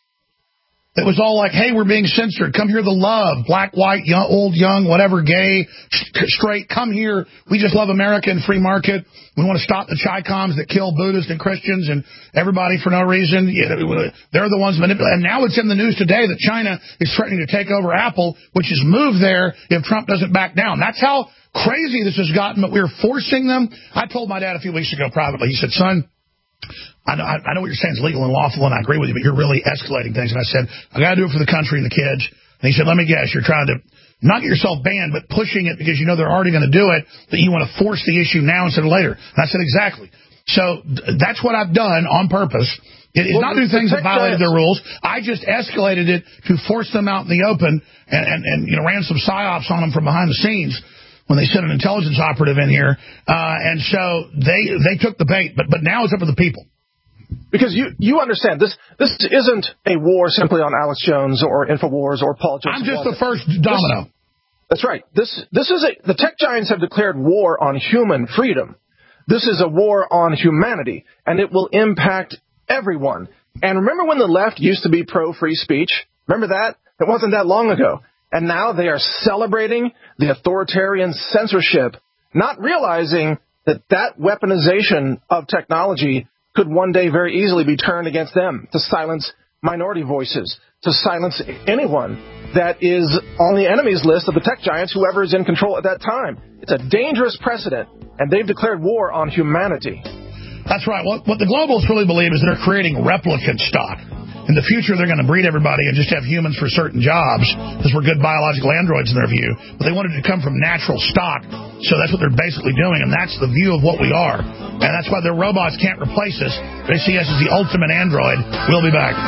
It was all like, hey, we're being censored. Come here, the love. Black, white, young, old, young, whatever, gay, straight. Come here. We just love America and free market. We want to stop the Chi-Coms that kill Buddhists and Christians and everybody for no reason. They're the ones manipulating. And now it's in the news today that China is threatening to take over Apple, which is moved there if Trump doesn't back down. That's how crazy this has gotten, but we're forcing them. I told my dad a few weeks ago privately. He said, son, I know, I know what you're saying is legal and lawful, and I agree with you, but you're really escalating things. And I said, I got to do it for the country and the kids. And he said, let me guess, you're trying to not get yourself banned, but pushing it because you know they're already going to do it, that you want to force the issue now instead of later. And I said, exactly. So that's what I've done on purpose. It is well, not do things that violated their rules. I just escalated it to force them out in the open and, and, and you know, ran some psyops on them from behind the scenes when they sent an intelligence operative in here. Uh, and so they they took the bait, but but now it's up to the people. Because you, you understand, this this isn't a war simply on Alex Jones or InfoWars or Paul Joseph. I'm just Walker. the first domino. This, that's right. This this is a the tech giants have declared war on human freedom. This is a war on humanity, and it will impact everyone. And remember when the left used to be pro-free speech? Remember that? It wasn't that long ago. And now they are celebrating the authoritarian censorship, not realizing that that weaponization of technology could one day very easily be turned against them to silence minority voices, to silence anyone that is on the enemies list of the tech giants, whoever is in control at that time. It's a dangerous precedent, and they've declared war on humanity. That's right. What, what the globalists really believe is they're creating replicant stock. In the future, they're going to breed everybody and just have humans for certain jobs because we're good biological androids in their view. But they wanted to come from natural stock, so that's what they're basically doing, and that's the view of what we are. And that's why their robots can't replace us. They see us as the ultimate android. We'll be back.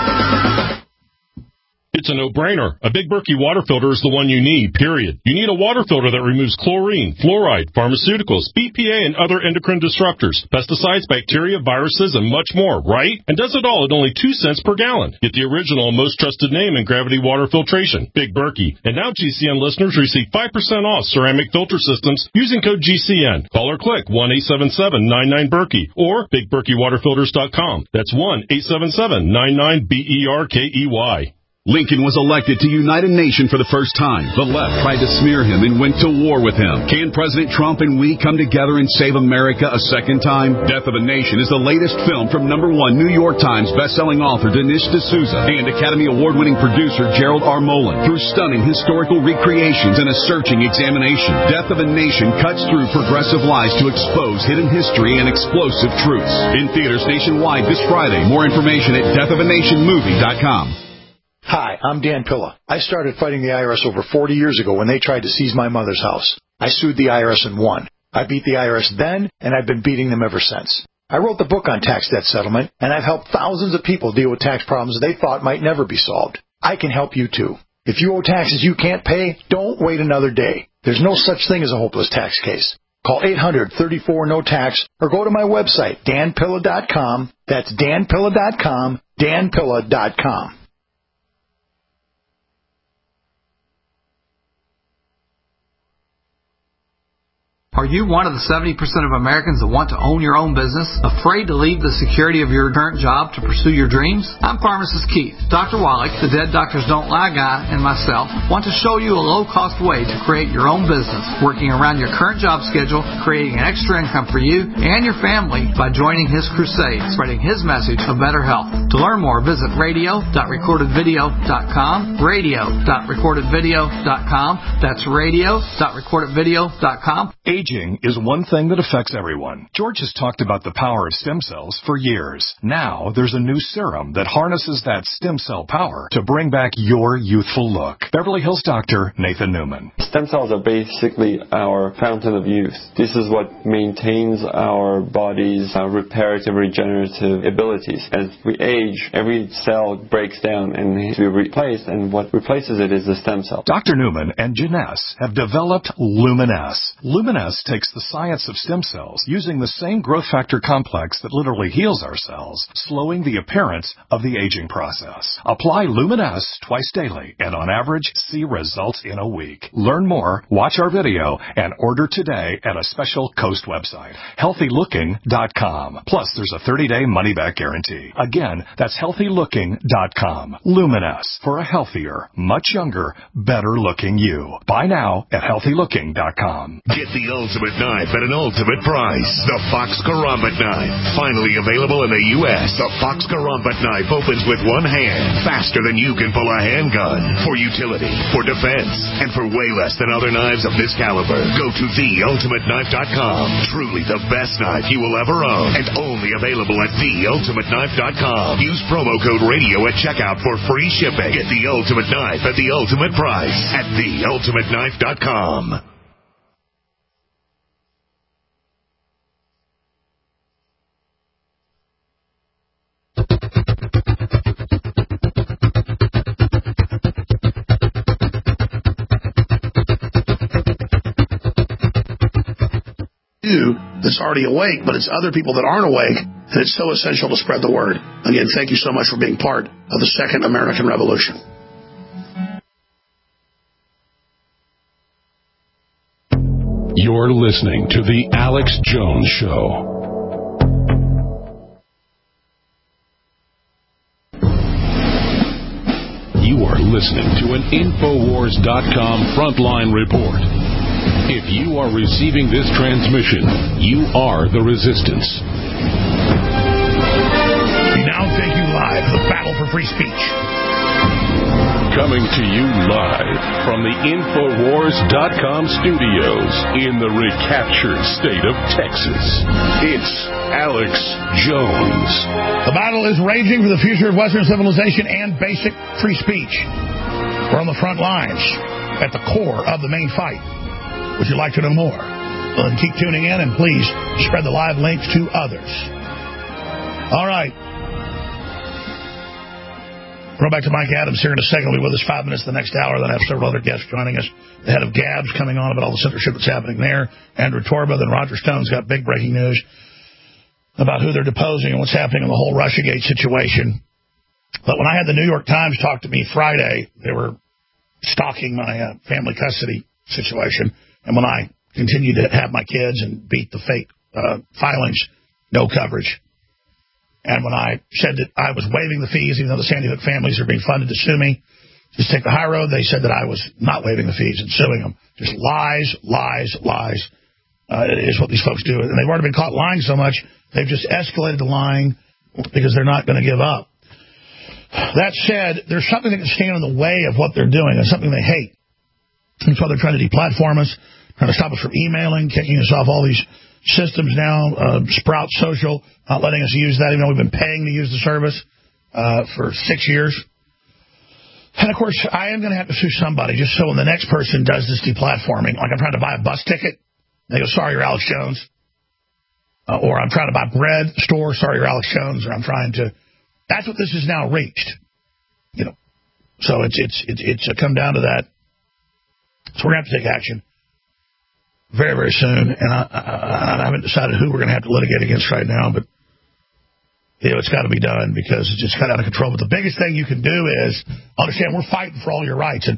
It's a no-brainer. A Big Berkey water filter is the one you need, period. You need a water filter that removes chlorine, fluoride, pharmaceuticals, B P A, and other endocrine disruptors, pesticides, bacteria, viruses, and much more, right? And does it all at only two cents per gallon. Get the original and most trusted name in gravity water filtration, Big Berkey. And now G C N listeners receive five percent off ceramic filter systems using code G C N. Call or click one eight seven seven nine nine Berkey or big berkey water filters dot com. That's one eight seven seven nine nine B E R K E Y. Lincoln was elected to unite a nation for the first time. The left tried to smear him and went to war with him. Can President Trump and we come together and save America a second time? Death of a Nation is the latest film from number one New York Times bestselling author Dinesh D'Souza and Academy Award-winning producer Gerald R. Molen. Through stunning historical recreations and a searching examination, Death of a Nation cuts through progressive lies to expose hidden history and explosive truths. In theaters nationwide this Friday. More information at death of a nation movie dot com. Hi, I'm Dan Pilla. I started fighting the I R S over forty years ago when they tried to seize my mother's house. I sued the I R S and won. I beat the I R S then, and I've been beating them ever since. I wrote the book on tax debt settlement, and I've helped thousands of people deal with tax problems they thought might never be solved. I can help you too. If you owe taxes you can't pay, don't wait another day. There's no such thing as a hopeless tax case. Call eight hundred, thirty-four, no tax or go to my website, dan pilla dot com. That's dan pilla dot com, dan pilla dot com. Are you one of the seventy percent of Americans that want to own your own business, afraid to leave the security of your current job to pursue your dreams? I'm Pharmacist Keith. Doctor Wallach, the Dead Doctors Don't Lie guy, and myself want to show you a low-cost way to create your own business, working around your current job schedule, creating an extra income for you and your family by joining his crusade, spreading his message of better health. To learn more, visit radio dot recorded video dot com, radio dot recorded video dot com. That's radio dot recorded video dot com. Aging is one thing that affects everyone. George has talked about the power of stem cells for years. Now there's a new serum that harnesses that stem cell power to bring back your youthful look. Beverly Hills doctor Nathan Newman. Stem cells are basically our fountain of youth. This is what maintains our body's uh, reparative, regenerative abilities. As we age, every cell breaks down and needs to be replaced, and what replaces it is the stem cell. Doctor Newman and Janess have developed Luminesce. Luminesce takes the science of stem cells using the same growth factor complex that literally heals our cells, slowing the appearance of the aging process. Apply Luminesce twice daily and on average see results in a week. Learn more, watch our video, and order today at a special Coast website, healthy looking dot com. Plus there's a thirty-day money-back guarantee. Again, that's healthy looking dot com. Luminesce, for a healthier, much younger, better looking you. Buy now at healthy looking dot com. Get the ultimate knife at an ultimate price. The Fox Karambit knife. Finally available in the U S The Fox Karambit knife opens with one hand, faster than you can pull a handgun. For utility, for defense, and for way less than other knives of this caliber. Go to the ultimate knife dot com. Truly the best knife you will ever own, and only available at the ultimate knife dot com. Use promo code radio at checkout for free shipping. Get the ultimate knife at the ultimate price at the ultimate knife dot com. You that's already awake, but it's other people that aren't awake, and it's so essential to spread the word. Again, thank you so much for being part of the Second American Revolution. You're listening to The Alex Jones Show. You are listening to an Infowars dot com frontline report. If you are receiving this transmission, you are the resistance. We now take you live to the battle for free speech. Coming to you live from the Infowars dot com studios in the recaptured state of Texas. It's Alex Jones. The battle is raging for the future of Western civilization and basic free speech. We're on the front lines, at the core of the main fight. Would you like to know more? Well, then keep tuning in, and please spread the live links to others. All right. Go back to Mike Adams here in a second. He'll be with us five minutes the next hour. Then I have several other guests joining us. The head of Gabs coming on about all the censorship that's happening there. Andrew Torba. Then Roger Stone's got big breaking news about who they're deposing and what's happening in the whole Russiagate situation. But when I had the New York Times talk to me Friday, they were stalking my uh, family custody situation. And when I continued to have my kids and beat the fake uh, filings, no coverage. And when I said that I was waiving the fees, even though the Sandy Hook families are being funded to sue me, just take the high road, they said that I was not waiving the fees and suing them. Just lies, lies, lies uh, is what these folks do. And they've already been caught lying so much, they've just escalated the lying because they're not going to give up. That said, there's something that can stand in the way of what they're doing and something they hate. That's why they're trying to deplatform us, trying to stop us from emailing, kicking us off all these systems now, uh, Sprout Social, not letting us use that, even though we've been paying to use the service uh, for six years. And, of course, I am going to have to sue somebody just so when the next person does this deplatforming, like I'm trying to buy a bus ticket, they go, sorry, you're Alex Jones. Uh, or I'm trying to buy bread, store, sorry, you're Alex Jones. Or I'm trying to... That's what this has now reached. You know, so it's, it's, it's, it's uh, come down to that. So we're going to have to take action very, very soon. And I, I, I haven't decided who we're going to have to litigate against right now, but you know, it's got to be done because it's just got out of control. But the biggest thing you can do is understand we're fighting for all your rights. And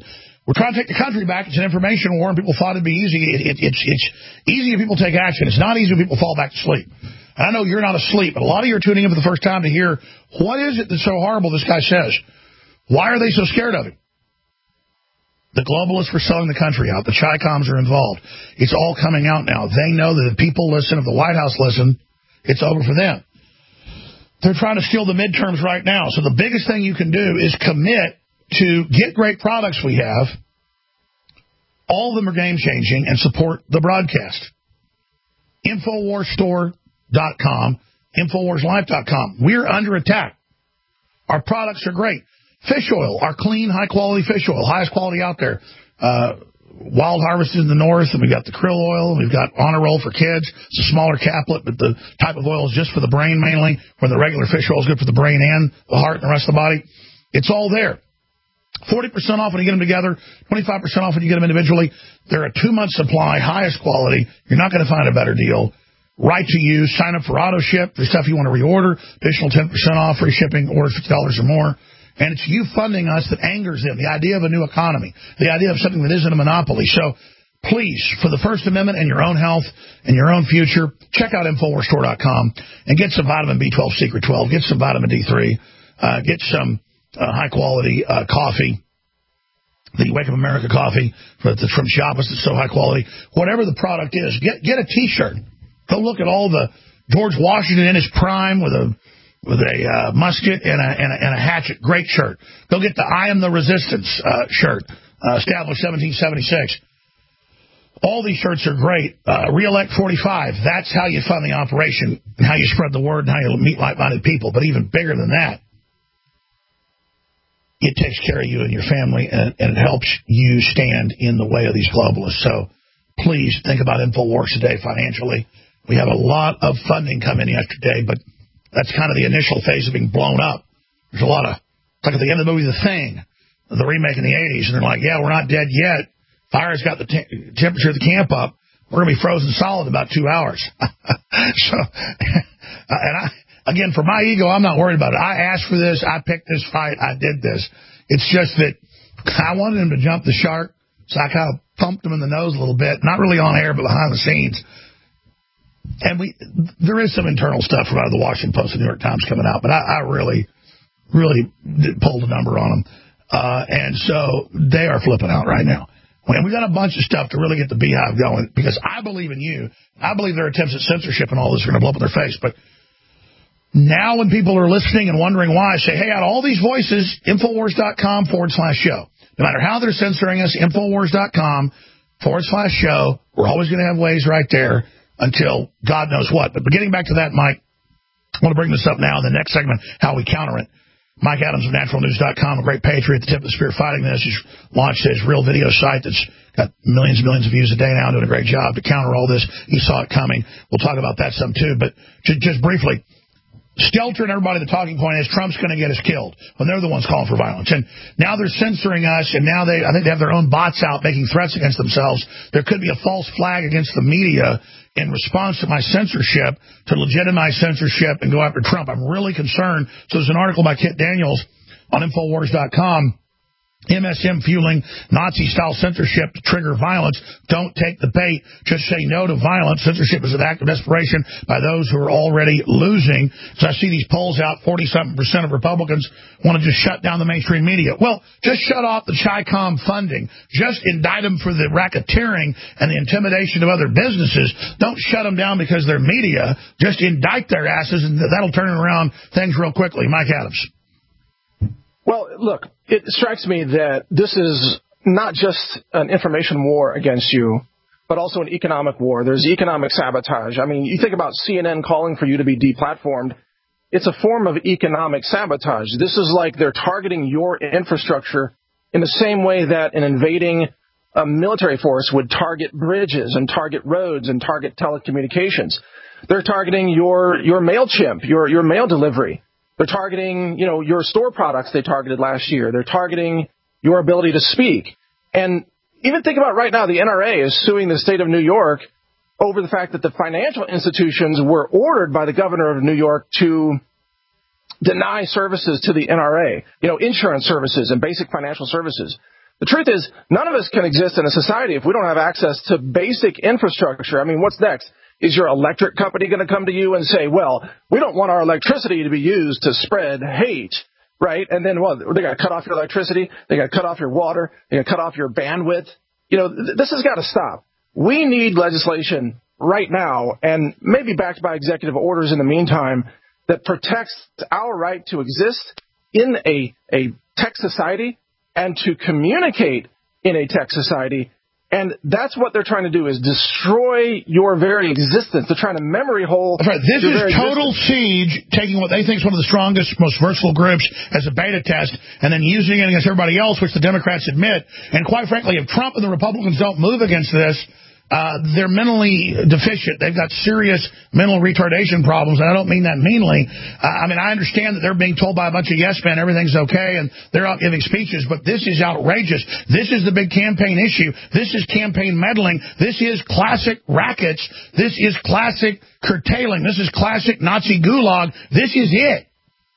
We're trying to take the country back. It's an information war, and people thought it'd be easy. It, it, it's, it's easy if people take action. It's not easy if people fall back to sleep. And I know you're not asleep, but a lot of you are tuning in for the first time to hear, what is it that's so horrible this guy says? Why are they so scared of him? The globalists were selling the country out. The Chi-Coms are involved. It's all coming out now. They know that if people listen, if the White House listen, it's over for them. They're trying to steal the midterms right now. So the biggest thing you can do is commit to get great products we have. All of them are game-changing, and support the broadcast. Infowars Store dot com, Infowars Life dot com. We're under attack. Our products are great. Fish oil, our clean, high-quality fish oil, highest quality out there. Uh, wild harvested in the north, and we've got the krill oil, and we've got honor roll for kids. It's a smaller caplet, but the type of oil is just for the brain mainly, where the regular fish oil is good for the brain and the heart and the rest of the body. It's all there. forty percent off when you get them together, twenty-five percent off when you get them individually. They're a two-month supply, highest quality. You're not going to find a better deal. Right to use. Sign up for auto ship. For stuff you want to reorder, additional ten percent off, free shipping, order fifty dollars or more. And it's you funding us that angers them, the idea of a new economy, the idea of something that isn't a monopoly. So please, for the First Amendment and your own health and your own future, check out Infowars Store dot com and get some vitamin B twelve Secret twelve, get some vitamin D three, uh, get some uh, high-quality uh, coffee, the Wake Up America coffee that's from Chiapas that's so high quality. Whatever the product is, get get a T-shirt. Go look at all the George Washington in his prime with a with a uh, musket and a, and, a, and a hatchet. Great shirt. Go get the I Am the Resistance uh, shirt, uh, established seventeen seventy-six. All these shirts are great. Uh, Reelect forty-five, that's how you fund the operation, and how you spread the word, and how you meet like-minded people. But even bigger than that, it takes care of you and your family, and, and it helps you stand in the way of these globalists. So please think about InfoWars today financially. We have a lot of funding come in yesterday, but that's kind of the initial phase of being blown up. There's a lot of, it's like at the end of the movie The Thing, the remake in the eighties, and they're like, yeah, we're not dead yet. Fire's got the te- temperature of the camp up. We're going to be frozen solid in about two hours. So, and I, again, for my ego, I'm not worried about it. I asked for this. I picked this fight. I did this. It's just that I wanted him to jump the shark, so I kind of pumped him in the nose a little bit. Not really on air, but behind the scenes. And we, there is some internal stuff from out of the Washington Post and New York Times coming out, but I, I really, really did pulled a number on them. Uh, and so they are flipping out right now. And we got a bunch of stuff to really get the beehive going, because I believe in you. I believe their attempts at censorship and all this are going to blow up in their face. But now when people are listening and wondering why, I say, hey, out of all these voices, Infowars.com forward slash show. No matter how they're censoring us, Infowars.com forward slash show. We're always going to have ways right there until God knows what. But getting back to that, Mike, I want to bring this up now in the next segment, how we counter it. Mike Adams of Natural News dot com, a great patriot at the tip of the spear fighting this. He's launched his real video site that's got millions and millions of views a day now, doing a great job to counter all this. He saw it coming. We'll talk about that some, too. But just, just briefly, Stelter and everybody, the talking point is Trump's going to get us killed when they're the ones calling for violence. And now they're censoring us, and now they, I think they have their own bots out making threats against themselves. There could be a false flag against the media in response to my censorship to legitimize censorship and go after Trump. I'm really concerned. So there's an article by Kit Daniels on Infowars dot com. M S M fueling Nazi-style censorship to trigger violence. Don't take the bait. Just say no to violence. Censorship is an act of desperation by those who are already losing. So I see these polls out, forty-something percent of Republicans want to just shut down the mainstream media. Well, just shut off the Chi-Com funding. Just indict them for the racketeering and the intimidation of other businesses. Don't shut them down because they're media. Just indict their asses, and that'll turn around things real quickly. Mike Adams. Well, look, it strikes me that this is not just an information war against you, but also an economic war. There's economic sabotage. I mean, you think about C N N calling for you to be deplatformed. It's a form of economic sabotage. This is like they're targeting your infrastructure in the same way that an invading a military force would target bridges and target roads and target telecommunications. They're targeting your, your MailChimp, your, your mail delivery. They're targeting, you know, your store products they targeted last year. They're targeting your ability to speak. And even think about right now, the N R A is suing the state of New York over the fact that the financial institutions were ordered by the governor of New York to deny services to the N R A, you know, insurance services and basic financial services. The truth is, none of us can exist in a society if we don't have access to basic infrastructure. I mean, what's next? Is your electric company going to come to you and say, well, we don't want our electricity to be used to spread hate, right? And then, well, they got to cut off your electricity. They got to cut off your water. They got to cut off your bandwidth. You know, th- this has got to stop. We need legislation right now, and maybe backed by executive orders in the meantime, that protects our right to exist in a, a tech society and to communicate in a tech society. And that's what they're trying to do, is destroy your very existence. They're trying to memory hole. That's right. This your is very total existence. siege, taking what they think is one of the strongest, most versatile groups as a beta test, and then using it against everybody else, which the Democrats admit. And quite frankly, if Trump and the Republicans don't move against this, Uh, they're mentally deficient. They've got serious mental retardation problems, and I don't mean that meanly. Uh, I mean, I understand that they're being told by a bunch of yes men everything's okay, and they're out giving speeches, but this is outrageous. This is the big campaign issue. This is campaign meddling. This is classic rackets. This is classic curtailing. This is classic Nazi gulag. This is it.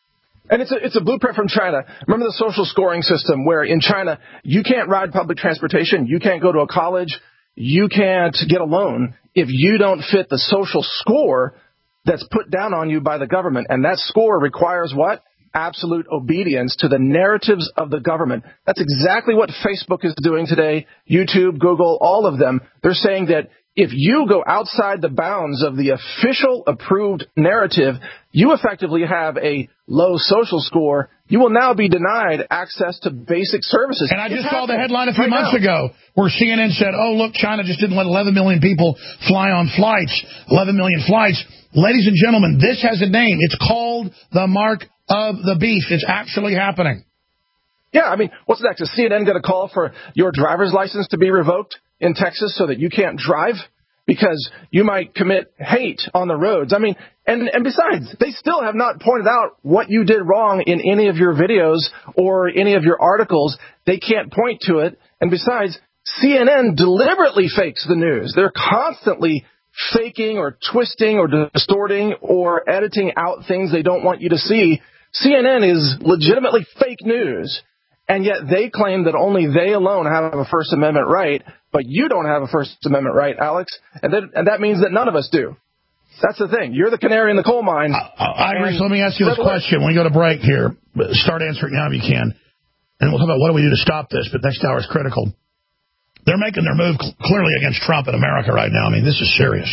And it's a, it's a blueprint from China. Remember the social scoring system where in China you can't ride public transportation, you can't go to a college, you can't get a loan if you don't fit the social score that's put down on you by the government. And that score requires what? Absolute obedience to the narratives of the government. That's exactly what Facebook is doing today, YouTube, Google, all of them. They're saying that if you go outside the bounds of the official approved narrative, you effectively have a low social score. You will now be denied access to basic services. And I just it's saw the headline a few right months now. ago where C N N said, oh, look, China just didn't let eleven million people fly on flights, eleven million flights. Ladies and gentlemen, this has a name. It's called the mark of the beast. It's actually happening. Yeah, I mean, what's next? Is C N N going to call for your driver's license to be revoked in Texas so that you can't drive because you might commit hate on the roads? I mean, and, and besides, they still have not pointed out what you did wrong in any of your videos or any of your articles. They can't point to it. And besides, C N N deliberately fakes the news. They're constantly faking or twisting or distorting or editing out things they don't want you to see. C N N is legitimately fake news. And yet they claim that only they alone have a First Amendment right, but you don't have a First Amendment right, Alex, and that, and that means that none of us do. That's the thing. You're the canary in the coal mine. Uh, Irish, let me ask you this question. When we go to break here, start answering now if you can, and we'll talk about what do we do to stop this, but next hour is critical. They're making their move cl- clearly against Trump in America right now. I mean, this is serious.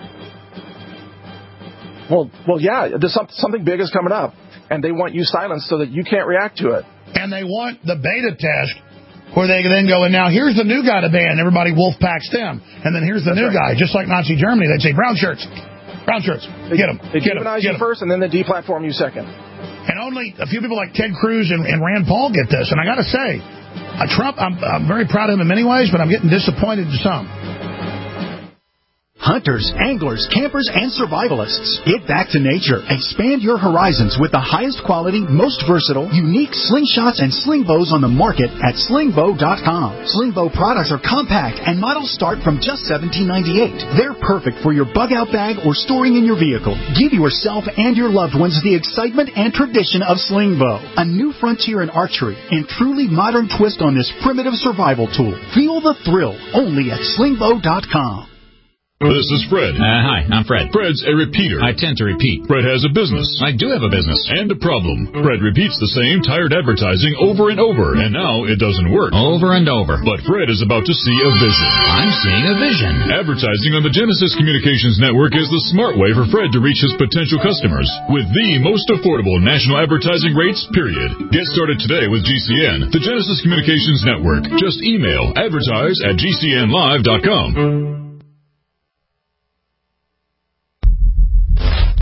Well, well, yeah, there's some, something big is coming up, and they want you silenced so that you can't react to it. And they want the beta test where they then go, and now here's the new guy to ban. Everybody wolf packs them. And then here's the That's new right. guy. Just like Nazi Germany, they'd say, brown shirts, brown shirts, they, get them. They get demonize them, you first, and then they deplatform you second. And only a few people like Ted Cruz and, and Rand Paul get this. And I got to say, uh, Trump, I'm, I'm very proud of him in many ways, but I'm getting disappointed in some. Hunters, anglers, campers, and survivalists. Get back to nature. Expand your horizons with the highest quality, most versatile, unique slingshots and sling bows on the market at sling bow dot com. Sling bow products are compact and models start from just seventeen ninety-eight. They're perfect for your bug-out bag or storing in your vehicle. Give yourself and your loved ones the excitement and tradition of sling bow. A new frontier in archery and truly modern twist on this primitive survival tool. Feel the thrill only at sling bow dot com. This is Fred. Uh, hi, I'm Fred. Fred's a repeater. I tend to repeat. Fred has a business. I do have a business. And a problem. Fred repeats the same tired advertising over and over, and now it doesn't work. Over and over. But Fred is about to see a vision. I'm seeing a vision. Advertising on the Genesis Communications Network is the smart way for Fred to reach his potential customers with the most affordable national advertising rates, period. Get started today with G C N, the Genesis Communications Network. Just email advertise at G C N live dot com.